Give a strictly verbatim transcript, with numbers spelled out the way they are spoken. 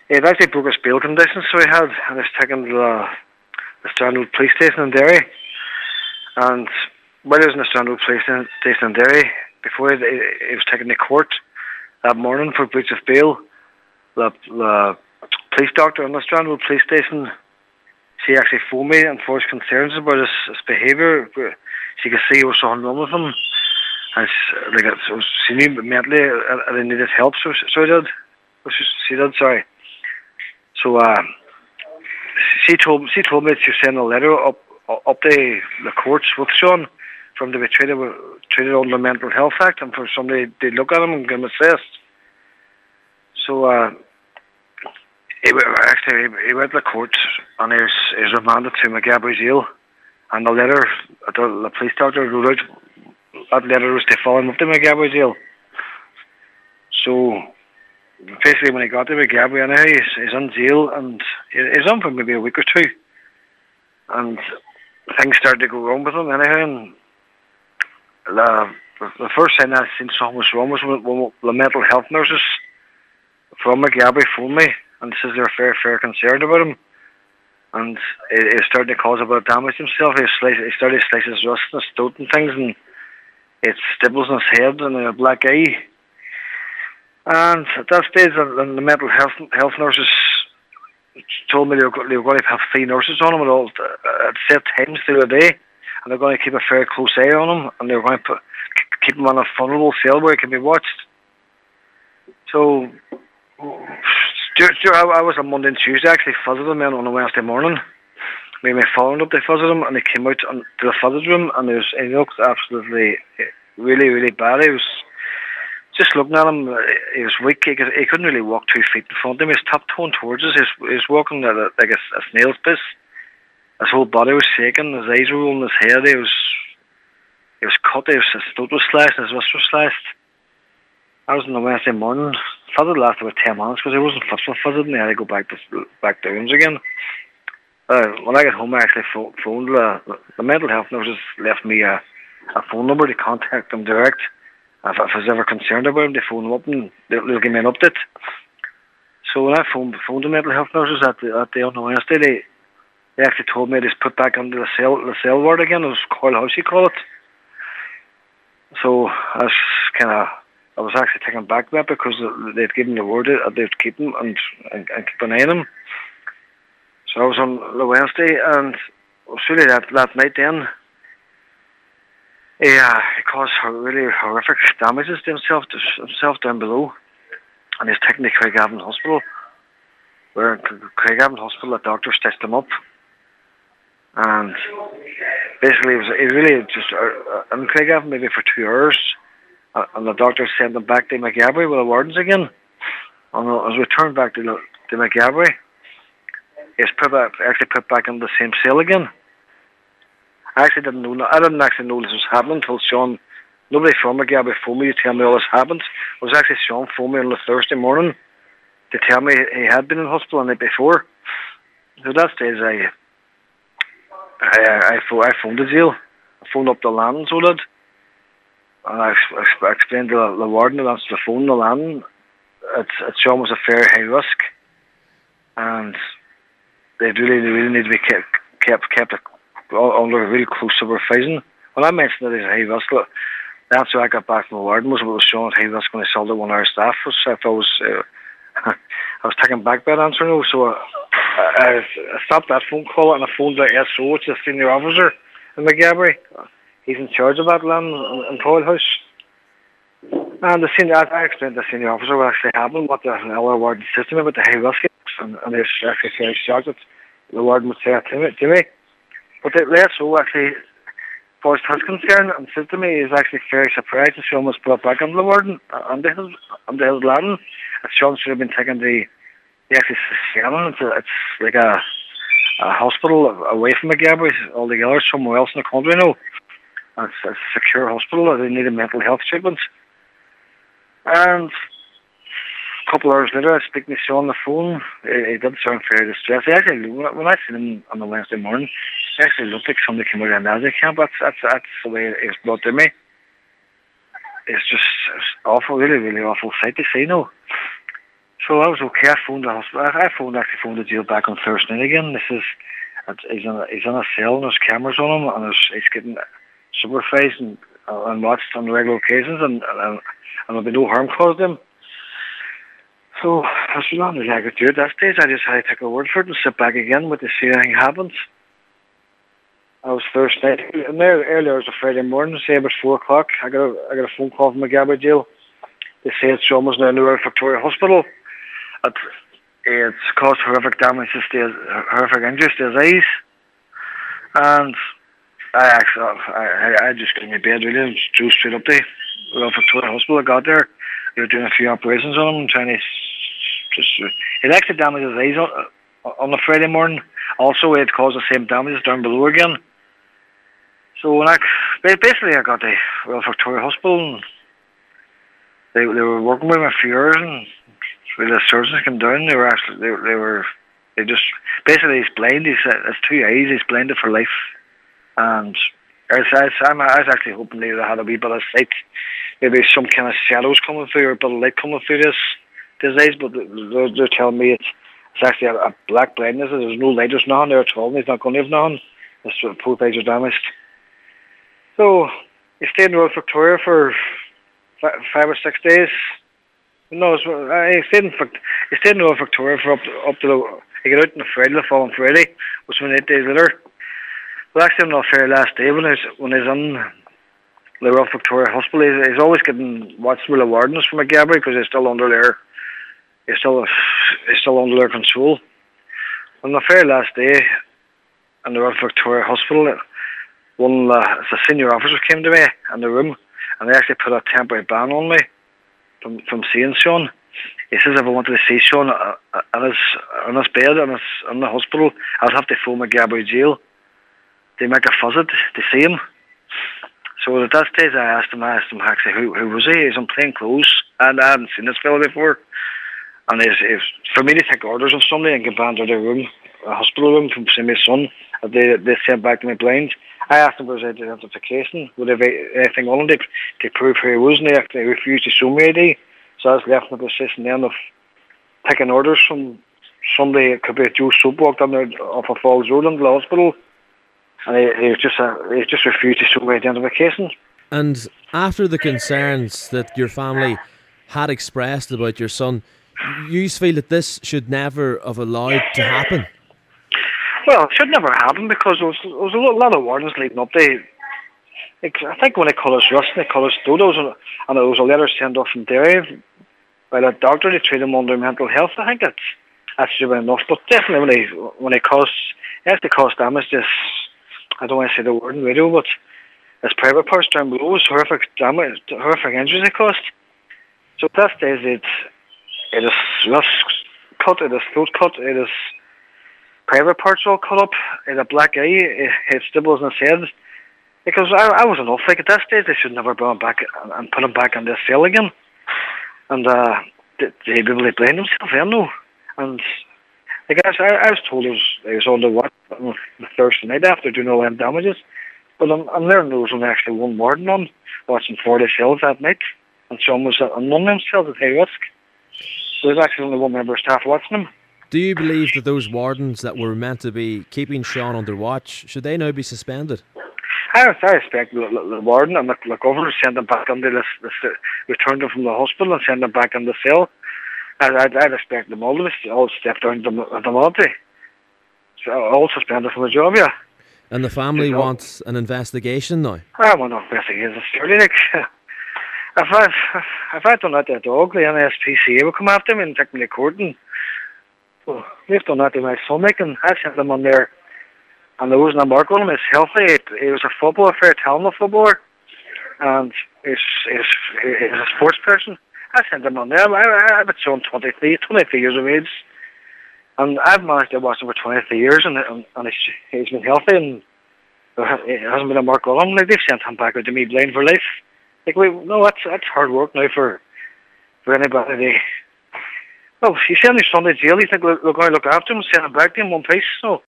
He had actually broke his bail conditions, so he had, and he was taken to the, the Strandwood police station in Derry. And while he was in the Strandwood police station in Derry, before he, he was taken to court that morning for breach of bail, the, the police doctor in the Strandwood police station, she actually phoned me and voiced concerns about his, his behaviour. She could see he was something wrong with him, and she, like so she knew mentally uh, he needed help. So, so he did. She, she did. Sorry. So uh, she told she told me that she sent a letter up up to the courts with Sean for him to be treated treated under the Mental Health Act, and for somebody to look at him and give him a test. So uh, he actually he went to the court and he was, he was remanded to Maghaberry Jail. And the letter, the, the police doctor wrote out, that letter was to follow him up to Maghaberry Jail. So, basically when he got to Maghaberry, anyhow, he's, he's in jail, and he's on for maybe a week or two. And things started to go wrong with him, anyhow, and the, the first time I seen something was wrong was when, when the mental health nurses from Maghaberry phoned me, and says they're very, very concerned about him. And he, he started to cause a bit of damage himself. He, slice, he started to slice his wrist and his throat and things, and he had stibbles in his head and a black eye. And at that stage, the, the mental health health nurses told me they were, they were going to have three nurses on him at all at set times through the day, and they're going to keep a very close eye on him, and they were going to put, keep him on a vulnerable cell where he can be watched. So, I was on Monday and Tuesday, actually visited him on a Wednesday morning. Me and my phone up, they visited him, and he came out to the visitor room, and he, was, he looked absolutely, really, really bad. He was, just looking at him, he was weak. He, could, he couldn't really walk two feet in front of him. He was tiptoeing towards us. He was, he was walking at a, like a, a snail's pace. His whole body was shaking. His eyes were rolling. His head. He was, he was cut. He was, his throat was slashed. His wrist was slashed. I was on a Wednesday morning. Visit lasted about ten minutes because he wasn't fit for visit, and he had to go back to back to rooms again. Uh, when I got home, I actually phoned, phoned the, the mental health nurses left me a, a phone number to contact them direct. If, if I was ever concerned about him, they phone them up and they'll, they'll give me an update. So when I phoned, phoned the mental health nurses at the, at the on Wednesday, they, they actually told me to put back into the cell the cell ward again. It was Coyle House, you call it. So I was kind of, I was actually taken back by that because they'd given the word that they'd keep him and, and, and keep an eye on him. So I was on the Wednesday, and it was really that, that night then, he, uh, he caused really horrific damages to himself, to himself down below. And he's taken to Craigavon Hospital, where in Craigavon Hospital the doctor stitched him up. And basically, it was, he really just, uh, in Craigavon maybe for two hours, uh, and the doctor sent him back to Maghaberry with the wardens again. And as we returned back to, the, to Maghaberry, he's put back, actually put back in the same cell again. I actually didn't know. I didn't actually know this was happening until Sean. Nobody from Maghaberry phoned me to tell me all this happened. It was actually Sean phoned me on the Thursday morning to tell me he had been in hospital the night before. So that stage, I, I, I, I phoned the jail. I phoned up the landing, so did, and I, I explained to the, the warden that answered the phone. The landing, it's, it's Sean was a very high risk, and they really, they really need to be kept, kept, kept under really close supervision. When I mentioned that he's a high risk, the answer I got back from the warden was it was showing high risk when I assaulted one of our staff. Was if I was, uh, I was taken back by that answer. No, so uh, I, I stopped that phone call and I phoned the S O, which is the senior officer in Maghaberry. He's in charge of that land in, in Coyle House. And the senior, I explained to the senior officer what actually happened, what the other warden said to me about the high risk, and, and he was actually very shocked that the warden would say that to me. To me. But the S O actually voiced his concern and said to me he's actually very surprised that Sean was brought back under the warden, under his, under his landing. That Sean should have been taken to the actually Shannon. It's, a, it's like a, a hospital away from Maghaberry altogether, somewhere else in the country now. It's, it's a secure hospital. They need a mental health treatment. And a couple of hours later, I was speaking to Sean on the phone. He, he did sound very distressed. He actually, when I seen him on the Wednesday morning, he actually looked like somebody came out of a Nazi camp. That's, that's, that's the way it was brought to me. It's just it's awful, really, really awful sight to see now. So I was okay. I phoned the hospital. I I phoned actually phoned the jail back on Thursday night again. This is it's, he's in a, he's in a cell and there's cameras on him and there's, he's getting supervised and uh, and watched on regular occasions and and, and there'll be no harm caused him. So as long as I could do it that stage, I just had to take a word for it and sit back again with to see anything happens. I was Thursday night and there earlier it was a Friday morning, say about four o'clock. I got a I got a phone call from McGabry jail. They say it's almost now in the Royal Victoria Hospital. It, it's caused horrific damage to his, horrific injuries to his eyes. And I actually, I, I just got in my bed really and drove straight up to Royal Victoria Hospital. I got there. They were doing a few operations on him, trying to just, it actually damaged his eyes on, on the Friday morning. Also, it caused the same damage down below again. So when I, basically I got to Royal Victoria Hospital and they, they were working with me for years and when the surgeons came down, they were actually, they, they were, they just, basically he's blind, he's, it's two eyes, he's blinded for life. And I was, I'm, I was actually hoping they had a wee bit of sight, maybe some kind of shadows coming through or a bit of light coming through this, this eyes, but they're, they're telling me it's, it's actually a, a black blindness, there's no light, there's nothing there at all, and he's not going to have nothing. It's, both eyes are damaged. So, he stayed in Royal Victoria for f- five or six days. No, I stayed in he stayed in Royal Victoria for up to, up to the he got out on the Friday, the following Friday, which was eight days later. But actually on the very last day when he's when he's in the Royal Victoria Hospital, he's, he's always getting watched by the wardens from McGabry because he's still under their he's still he's still under their control. On the very last day in the Royal Victoria Hospital, one of the, the senior officers came to me in the room and they actually put a temporary ban on me from from seeing Sean. He says if I wanted to see Sean uh, uh, on his on his bed in his in the hospital, I'd have to phone McGabry jail. They make a fuss it to see him. So at that stage, I asked him, I asked him actually who who was he? He's in plain clothes, and I hadn't seen this fella before. And it's, it's for me to take orders of somebody and get back into their room, a hospital room, from see my son. They they sent back to me blind. I asked him for his identification, would have anything on him to, to prove who he was, and they actually refused to show me I D. So I was left in the position then of taking orders from somebody. It could be Joe Soap walked on there off of Falls Road into the hospital, and he, he was just uh, he just refused to show me identification. And after the concerns that your family had expressed about your son, you feel that this should never have allowed to happen? Well, it should never happen because there was, there was a lot of warnings leading up to. Like, I think when they call us Rust and they call us Dodos, and, and there was a letter sent off from Derry by a doctor to treat him under mental health. I think that's that should have been enough. But definitely when they when they cause it has to cause damage, just I don't want to say the word in radio, but it's private parts down below, it's horrific damage, horrific injuries they caused. So at that stage, it it is rust cut, it is throat cut, it is private parts all cut up, in a black eye, it, it stibbles in his head. Because I, I was enough, like at that stage they should never bring him back and, and put him back in this cell again. And uh, they, they really blamed himself, I know. And I guess I, I was told he was, he was on the watch on the Thursday night after doing all them damages. But I'm, I'm learning there was only actually one warden on, watching forty cells that night. And Sean was on none of them cells at high risk. So there's actually only one member of staff watching him. Do you believe that those wardens that were meant to be keeping Sean under watch, should they now be suspended? I, I expect the, the, the warden and the, the governor send them back into this, this uh, returned them from the hospital and send them back in the cell. I, I'd, I'd expect them all to be, all step down to the, the military. So all suspended from the job, yeah. And the family wants an investigation now? I want an investigation, surely. Like, if I if I'd done that to a dog, the N S P C A would come after me and take me to court. And well, they've done that to my son, like, and I sent them on there. And there wasn't a mark on him. He's healthy. He was a footballer, fair talented footballer, and he's he's he's a sports person. I sent him on there. I, I've been showing twenty-three, twenty-three years of age, and I've managed to watch him for twenty-three years, and and, and he's, he's been healthy, and there hasn't been a mark on him. Like, they've sent him back out to me blind for life. Like, we no, that's that's hard work now for for anybody. They, well, you send your son to jail. You think they're going to look after him, send him back to him one piece? No.